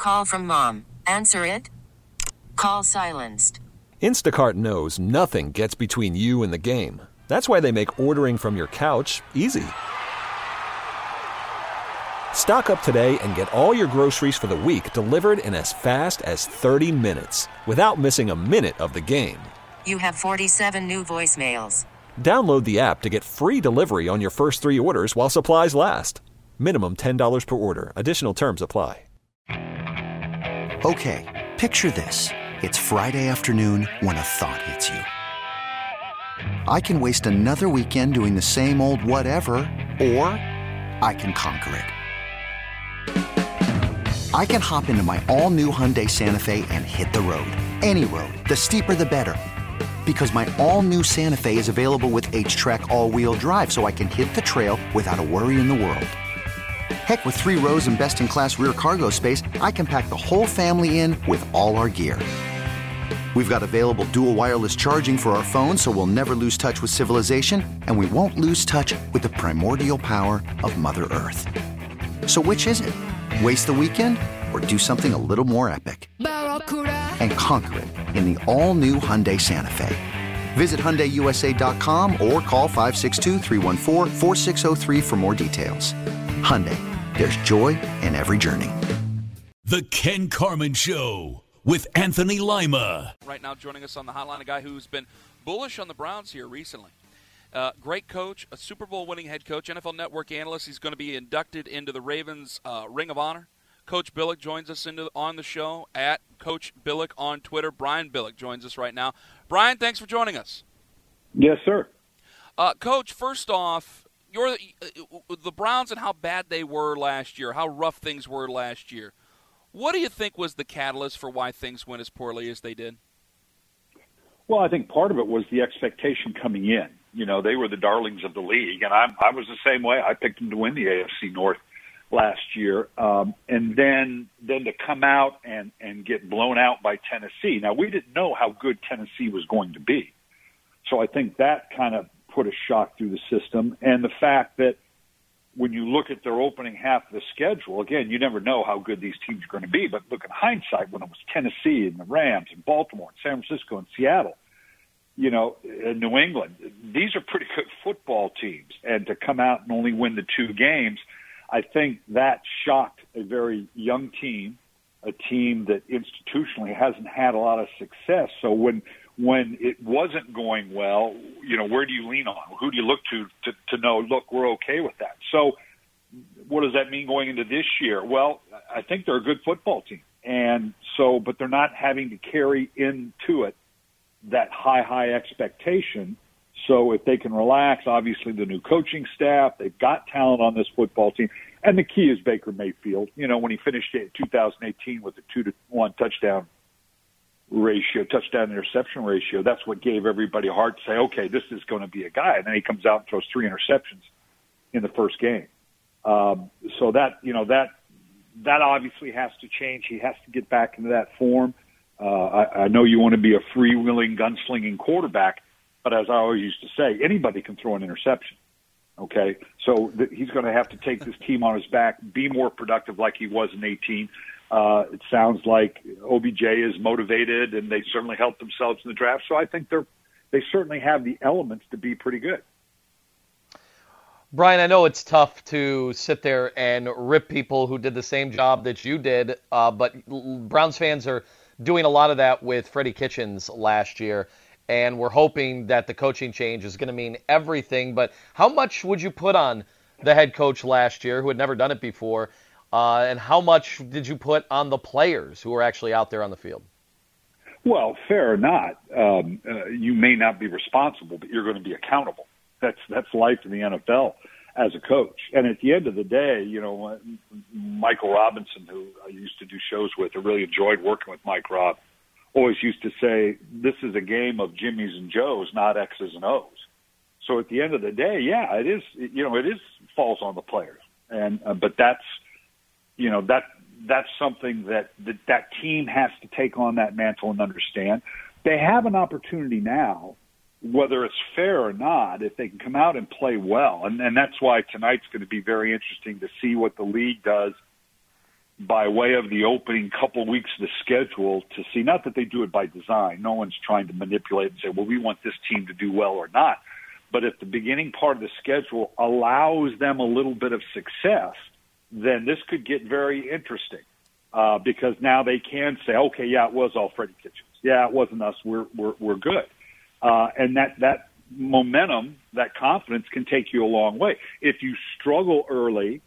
Call from mom. Answer it. Call silenced. Instacart knows nothing gets between you and the game. That's why they make ordering from your couch easy. Stock up today and get all your groceries for the week delivered in as fast as 30 minutes without missing a minute of the game. You have 47 new voicemails. Download the app to get free delivery on your first 3 orders while supplies last. Minimum $10 per order. Additional terms apply. Okay, picture this. It's Friday afternoon when a thought hits you. I can waste another weekend doing the same old whatever, or I can conquer it. I can hop into my all-new Hyundai Santa Fe and hit the road. Any road. The steeper the better. Because my all-new Santa Fe is available with H-Track all-wheel drive, so I can hit the trail without a worry in the world. Heck, with 3 rows and best-in-class rear cargo space, I can pack the whole family in with all our gear. We've got available dual wireless charging for our phones, so we'll never lose touch with civilization, and we won't lose touch with the primordial power of Mother Earth. So which is it? Waste the weekend or do something a little more epic? And conquer it in the all-new Hyundai Santa Fe. Visit HyundaiUSA.com or call 562-314-4603 for more details. Hyundai, there's joy in every journey. The Ken Carman Show with Anthony Lima. Right now joining us on the hotline, a guy who's been bullish on the Browns here recently. Great coach, a Super Bowl winning head coach, NFL Network analyst. He's going to be inducted into the Ravens Ring of Honor. Coach Billick joins us on the show at Coach Billick on Twitter. Brian Billick joins us right now. Brian, thanks for joining us. Yes, sir. Coach, first off, the Browns and how bad they were last year, how rough things were last year. What do you think was the catalyst for why things went as poorly as they did? Well, I think part of it was the expectation coming in. You know, they were the darlings of the league, and I was the same way. I picked them to win the AFC North last year, and then to come out and get blown out by Tennessee. Now, we didn't know how good Tennessee was going to be, so I think that kind of put a shock through the system. And the fact that when you look at their opening half of the schedule, again, you never know how good these teams are going to be, but look in hindsight when it was Tennessee and the Rams and Baltimore and San Francisco and Seattle, you know, in New England, these are pretty good football teams. And to come out and only win the 2 games, I think that shocked a very young team, a team that institutionally hasn't had a lot of success. So when it wasn't going well, you know, where do you lean on? Who do you look to know, look, we're okay with that? So what does that mean going into this year? Well, I think they're a good football team. And so, but they're not having to carry into it that high expectation. So if they can relax, obviously the new coaching staff, they've got talent on this football team. And the key is Baker Mayfield. You know, when he finished in 2018 with a 2-to-1 touchdown interception ratio, that's what gave everybody a heart to say, okay, this is going to be a guy. And then he comes out and throws 3 interceptions in the first game. So that, you know, that obviously has to change. He has to get back into that form. I know you want to be a freewheeling, gunslinging quarterback, but as I always used to say, anybody can throw an interception. Okay, so he's going to have to take this team on his back, be more productive like he was in 18. It sounds like OBJ is motivated, and they certainly helped themselves in the draft. So I think they certainly have the elements to be pretty good. Brian, I know it's tough to sit there and rip people who did the same job that you did, but Browns fans are doing a lot of that with Freddie Kitchens last year, and we're hoping that the coaching change is going to mean everything. But how much would you put on the head coach last year who had never done it before, and how much did you put on the players who were actually out there on the field? Well, fair or not, you may not be responsible, but you're going to be accountable. That's life in the NFL as a coach. And at the end of the day, you know, Michael Robinson, who I used to do shows with, I really enjoyed working with Mike Robb, always used to say, this is a game of Jimmys and Joes, not X's and O's. So at the end of the day, yeah, it is, you know, it is falls on the players. And, but that's, you know, that's something that team has to take on that mantle and understand. They have an opportunity now, whether it's fair or not, if they can come out and play well. And that's why tonight's going to be very interesting to see what the league does by way of the opening couple weeks of the schedule to see, not that they do it by design. No one's trying to manipulate and say, well, we want this team to do well or not. But if the beginning part of the schedule allows them a little bit of success, then this could get very interesting because now they can say, okay, yeah, it was all Freddie Kitchens. Yeah, it wasn't us. We're good. And that momentum, that confidence can take you a long way. If you struggle early,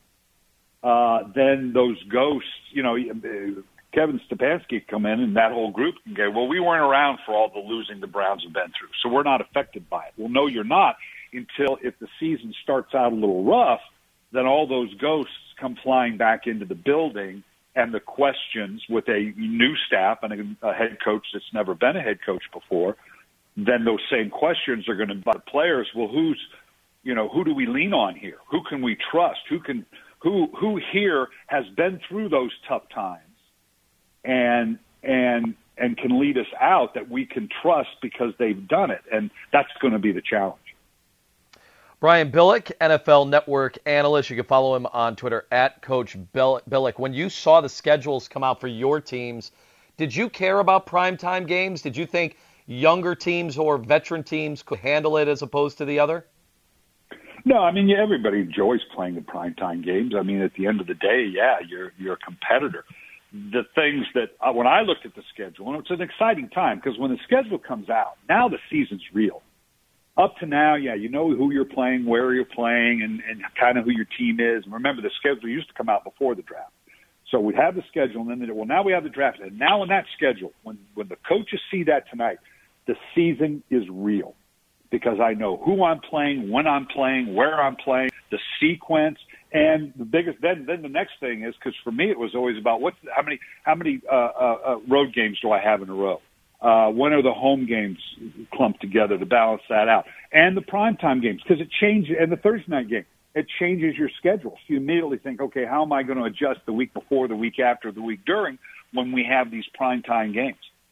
then those ghosts, Kevin Stefanski come in and that whole group can go, well, we weren't around for all the losing the Browns have been through, so we're not affected by it. Well, no, you're not until if the season starts out a little rough, then all those ghosts come flying back into the building, and the questions with a new staff and a head coach that's never been a head coach before, then those same questions are going to be the players. Well, who do we lean on here? Who can we trust? Who here has been through those tough times and can lead us out that we can trust because they've done it? And that's going to be the challenge. Brian Billick, NFL Network analyst. You can follow him on Twitter at Coach Billick. When you saw the schedules come out for your teams, did you care about primetime games? Did you think younger teams or veteran teams could handle it as opposed to the other? No, I mean, everybody enjoys playing the primetime games. I mean, at the end of the day, yeah, you're a competitor. The things that when I looked at the schedule, and it's an exciting time because when the schedule comes out, now the season's real. Up to now, yeah, you know who you're playing, where you're playing, and kind of who your team is. And remember, the schedule used to come out before the draft. So we have the schedule, and then now we have the draft. And now in that schedule, when the coaches see that tonight, the season is real because I know who I'm playing, when I'm playing, where I'm playing, the sequence, and the biggest. Then the next thing is, because for me it was always about how many road games do I have in a row. When are the home games clumped together to balance that out? And the primetime games, because it changes, and the Thursday night game, it changes your schedule. So you immediately think, okay, how am I going to adjust the week before, the week after, the week during when we have these primetime games?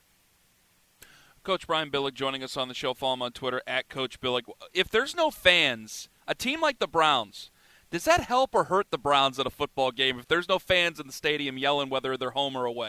Coach Brian Billick joining us on the show. Follow him on Twitter at Coach Billick. If there's no fans, a team like the Browns, does that help or hurt the Browns at a football game if there's no fans in the stadium yelling whether they're home or away?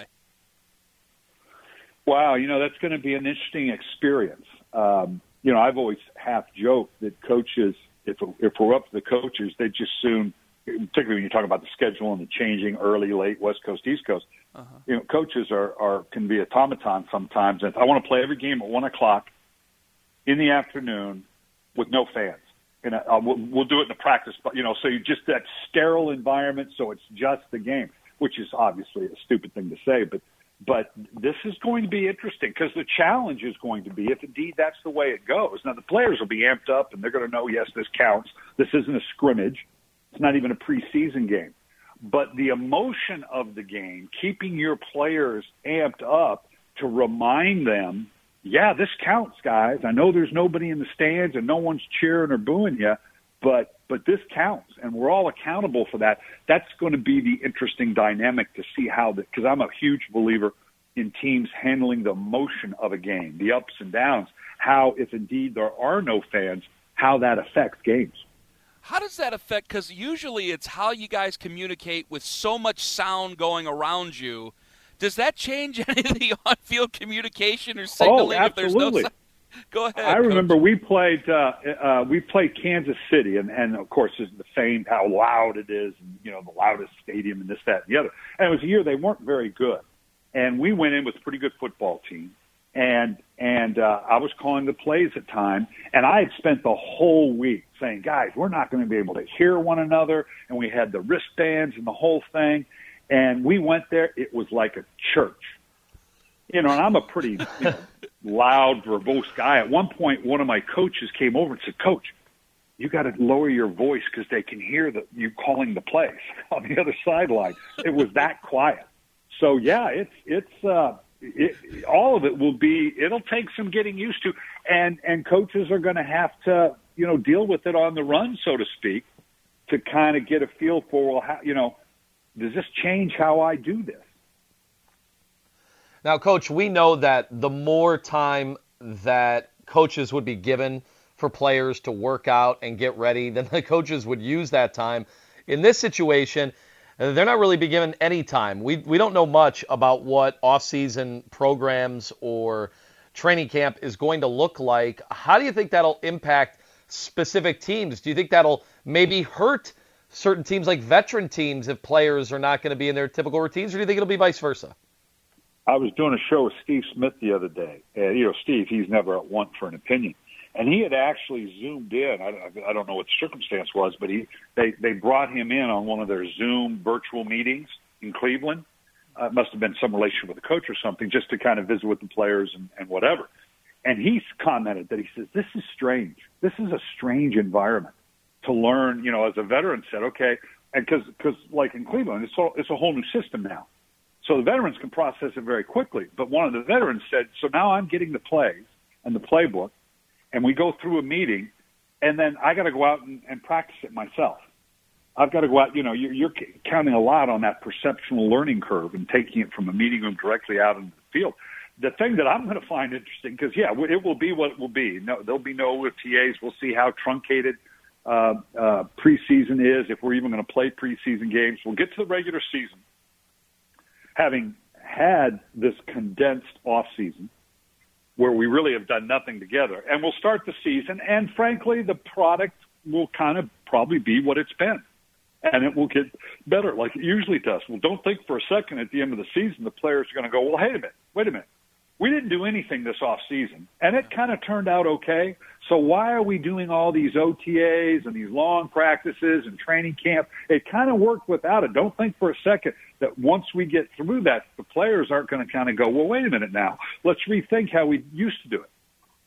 Wow, that's going to be an interesting experience. I've always half joked that coaches, if we're up to the coaches, they just soon, particularly when you talk about the schedule and the changing early, late, West Coast, East Coast, coaches can be automatons sometimes. And I want to play every game at 1:00 in the afternoon with no fans. And we'll do it in the practice, but so you just that sterile environment, so it's just the game, which is obviously a stupid thing to say, but this is going to be interesting because the challenge is going to be if indeed that's the way it goes. Now the players will be amped up and they're going to know, yes, this counts. This isn't a scrimmage. It's not even a preseason game. But the emotion of the game, keeping your players amped up to remind them, yeah, this counts, guys. I know there's nobody in the stands and no one's cheering or booing you, but this counts, and we're all accountable for that. That's going to be the interesting dynamic to see how because I'm a huge believer in teams handling the emotion of a game, the ups and downs, how, if indeed there are no fans, how that affects games. How does that affect? Because usually it's how you guys communicate with so much sound going around you. Does that change any of the on-field communication or signaling if there's no sound? Go ahead. I remember Coach. We played Kansas City, and of course, there's the fame how loud it is, and, the loudest stadium, and this, that, and the other. And it was a year they weren't very good, and we went in with a pretty good football team, and I was calling the plays at time, and I had spent the whole week saying, guys, we're not going to be able to hear one another, and we had the wristbands and the whole thing, and we went there. It was like a church. And I'm a pretty loud, verbose guy. At one point, one of my coaches came over and said, Coach, you got to lower your voice because they can hear you calling the plays on the other sideline. It was that quiet. So, yeah, all of it will be – it'll take some getting used to. And coaches are going to have to, deal with it on the run, so to speak, to kind of get a feel for, well, how, does this change how I do this? Now, Coach, we know that the more time that coaches would be given for players to work out and get ready, then the coaches would use that time. In this situation, they're not really being given any time. We don't know much about what off-season programs or training camp is going to look like. How do you think that'll impact specific teams? Do you think that'll maybe hurt certain teams like veteran teams if players are not going to be in their typical routines, or do you think it'll be vice versa? I was doing a show with Steve Smith the other day. Steve, he's never at one for an opinion. And he had actually zoomed in. I don't know what the circumstance was, but they brought him in on one of their Zoom virtual meetings in Cleveland. It must have been some relation with the coach or something, just to kind of visit with the players and whatever. And he's commented that he says, this is strange. This is a strange environment to learn, as a veteran said, okay, and because like in Cleveland, it's a whole new system now. So the veterans can process it very quickly. But one of the veterans said, so now I'm getting the plays and the playbook, and we go through a meeting, and then I got to go out and practice it myself. I've got to go out, you're counting a lot on that perceptual learning curve and taking it from a meeting room directly out into the field. The thing that I'm going to find interesting, because, it will be what it will be. No, there'll be no OTAs. We'll see how truncated preseason is, if we're even going to play preseason games. We'll get to the regular season, having had this condensed off season where we really have done nothing together. And we'll start the season, and frankly, the product will kind of probably be what it's been. And it will get better like it usually does. Well, don't think for a second at the end of the season the players are going to go, well, wait a minute. We didn't do anything this off season, and it kind of turned out okay. So why are we doing all these OTAs and these long practices and training camp? It kind of worked without it. Don't think for a second that once we get through that, the players aren't going to kind of go, well, wait a minute now. Let's rethink how we used to do it.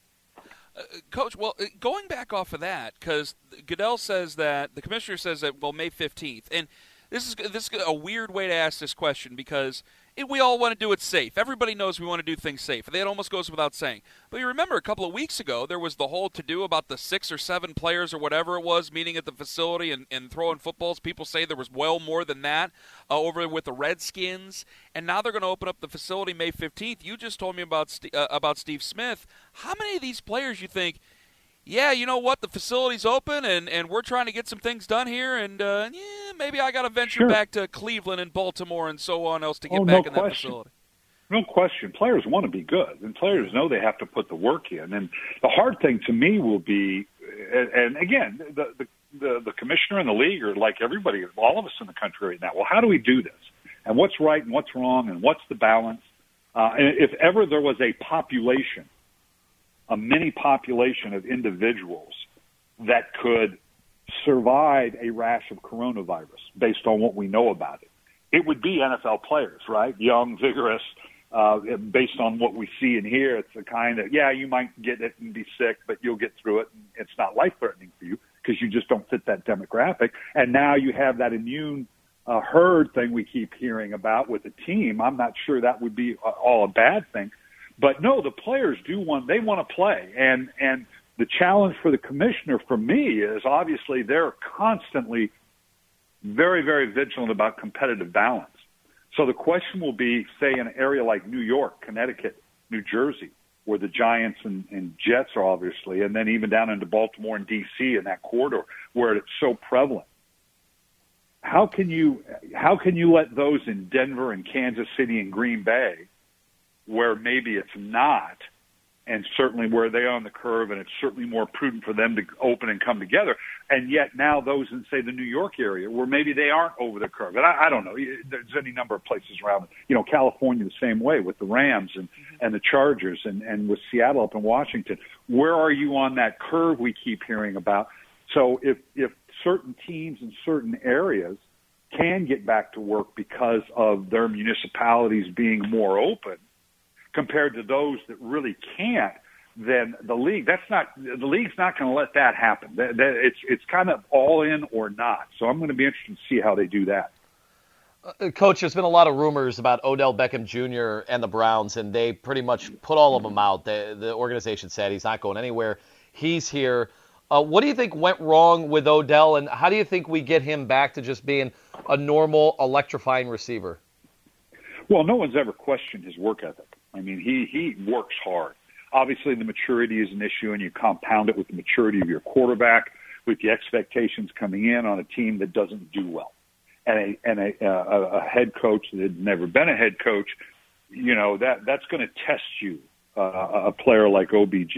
Coach, well, going back off of that, because Goodell says that, the commissioner says that, May 15th, and this is a weird way to ask this question because we all want to do it safe. Everybody knows we want to do things safe. That almost goes without saying. But you remember a couple of weeks ago, there was the whole to-do about the 6 or 7 players or whatever it was meeting at the facility and throwing footballs. People say there was well more than that over with the Redskins. And now they're going to open up the facility May 15th. You just told me about Steve Smith. How many of these players you think, yeah, you know what, the facility's open and we're trying to get some things done here, and maybe I got to venture back to Cleveland and Baltimore and so on else to get back in that facility? No question. Players want to be good, and players know they have to put the work in. And the hard thing to me will be, and again, the commissioner and the league are like everybody, all of us in the country right now. Well, how do we do this? And what's right and what's wrong and what's the balance? And if ever there was a mini population of individuals that could survive a rash of coronavirus based on what we know about it, it would be NFL players, right? Young, vigorous, based on what we see and hear. It's the kind of, you might get it and be sick, but you'll get through it, and it's not life-threatening for you because you just don't fit that demographic. And now you have that immune herd thing we keep hearing about with the team. I'm not sure that would be all a bad thing. But no, the players want to play. And the challenge for the commissioner for me is obviously they're constantly very, very vigilant about competitive balance. So the question will be, say, in an area like New York, Connecticut, New Jersey, where the Giants and Jets are obviously, and then even down into Baltimore and D.C. in that corridor where it's so prevalent. How can you let those in Denver and Kansas City and Green Bay, where maybe it's not, and certainly where they are on the curve, and it's certainly more prudent for them to open and come together, and yet now those in, say, the New York area, where maybe they aren't over the curve. And I don't know. There's any number of places around. California the same way with the Rams and the Chargers, and with Seattle up in Washington. Where are you on that curve we keep hearing about? So if certain teams in certain areas can get back to work because of their municipalities being more open, compared to those that really can't, then the league's not going to let that happen. It's kind of all in or not. So I'm going to be interested to see how they do that. Coach, there's been a lot of rumors about Odell Beckham Jr. and the Browns, and they pretty much put all of them out. The organization said he's not going anywhere. He's here. What do you think went wrong with Odell, and how do you think we get him back to just being a normal, electrifying receiver? Well, no one's ever questioned his work ethic. I mean, he works hard. Obviously, the maturity is an issue, and you compound it with the maturity of your quarterback, with the expectations coming in on a team that doesn't do well. and a head coach that had never been a head coach, you know, that's going to test you, a player like OBJ,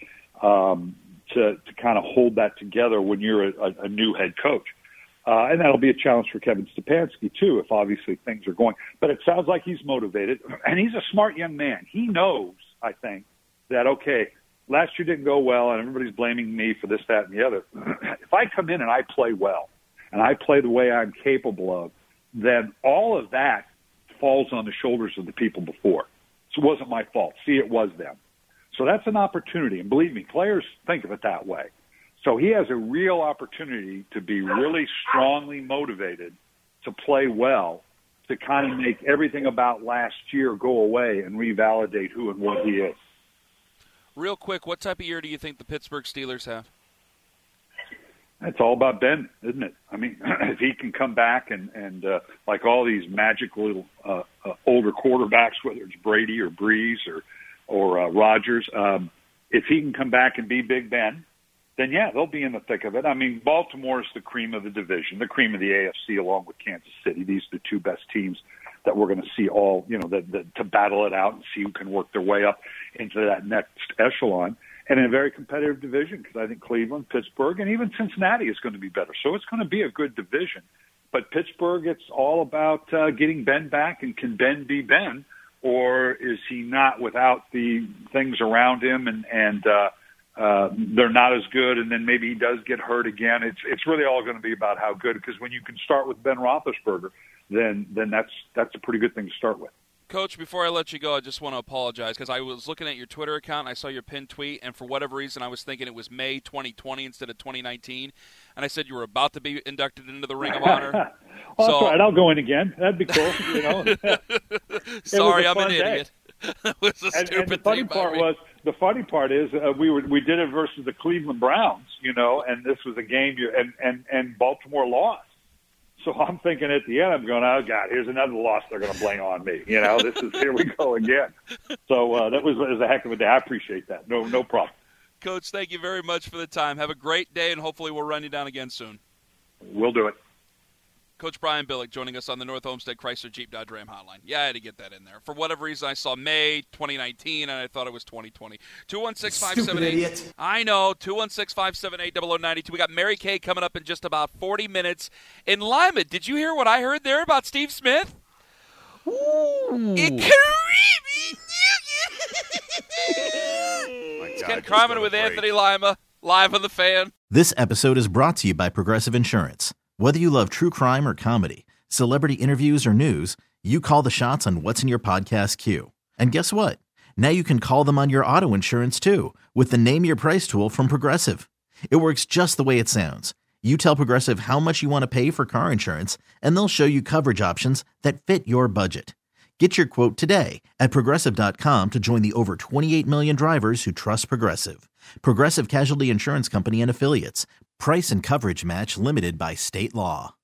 to kind of hold that together when you're a new head coach. And that'll be a challenge for Kevin Stefanski, too, if obviously things are going. But it sounds like he's motivated, and he's a smart young man. He knows, I think, that, okay, last year didn't go well, and everybody's blaming me for this, that, and the other. If I come in and I play well, and I play the way I'm capable of, then all of that falls on the shoulders of the people before. So it wasn't my fault. See, it was them. So that's an opportunity, and believe me, players think of it that way. So he has a real opportunity to be really strongly motivated to play well, to kind of make everything about last year go away and revalidate who and what he is. Real quick, what type of year do you think the Pittsburgh Steelers have? It's all about Ben, isn't it? I mean, if he can come back and like all these magical older quarterbacks, whether it's Brady or Breeze or Rodgers, if he can come back and be Big Ben, then, yeah, they'll be in the thick of it. I mean, Baltimore is the cream of the division, the cream of the AFC, along with Kansas City. These are the two best teams that we're going to see all, you know, to battle it out and see who can work their way up into that next echelon. And in a very competitive division, because I think Cleveland, Pittsburgh, and even Cincinnati is going to be better. So it's going to be a good division. But Pittsburgh, it's all about getting Ben back, and can Ben be Ben, or is he not without the things around him and they're not as good, and then maybe he does get hurt again. It's really all going to be about how good, because when you can start with Ben Roethlisberger, then that's a pretty good thing to start with. Coach, before I let you go, I just want to apologize, because I was looking at your Twitter account, and I saw your pinned tweet, and for whatever reason I was thinking it was May 2020 instead of 2019, and I said you were about to be inducted into the Ring of Honor. Well, that's right. I'll go in again. That'd be cool. You know. Sorry, I'm an day. idiot. It was a stupid and the funny thing part was, the funny part is we did it versus the Cleveland Browns, you know, and this was a game and Baltimore lost. So I'm thinking at the end, I'm going, oh God, here's another loss they're going to blame on me. You know, here we go again. So that was a heck of a day. I appreciate that. No problem. Coach, thank you very much for the time. Have a great day, and hopefully we'll run you down again soon. We'll do it. Coach Brian Billick joining us on the North Olmsted Chrysler Jeep Dodge Ram hotline. Yeah, I had to get that in there. For whatever reason, I saw May 2019, and I thought it was 2020. 216-578. I know, 216-578-0092. We got Mary Kay coming up in just about 40 minutes. In Lima, did you hear what I heard there about Steve Smith? Ooh. It's Ken Carmen with Anthony Lima, live on The Fan. This episode is brought to you by Progressive Insurance. Whether you love true crime or comedy, celebrity interviews or news, you call the shots on what's in your podcast queue. And guess what? Now you can call them on your auto insurance too, with the Name Your Price tool from Progressive. It works just the way it sounds. You tell Progressive how much you want to pay for car insurance, and they'll show you coverage options that fit your budget. Get your quote today at Progressive.com to join the over 28 million drivers who trust Progressive. Progressive Casualty Insurance Company and Affiliates. Price and coverage match limited by state law.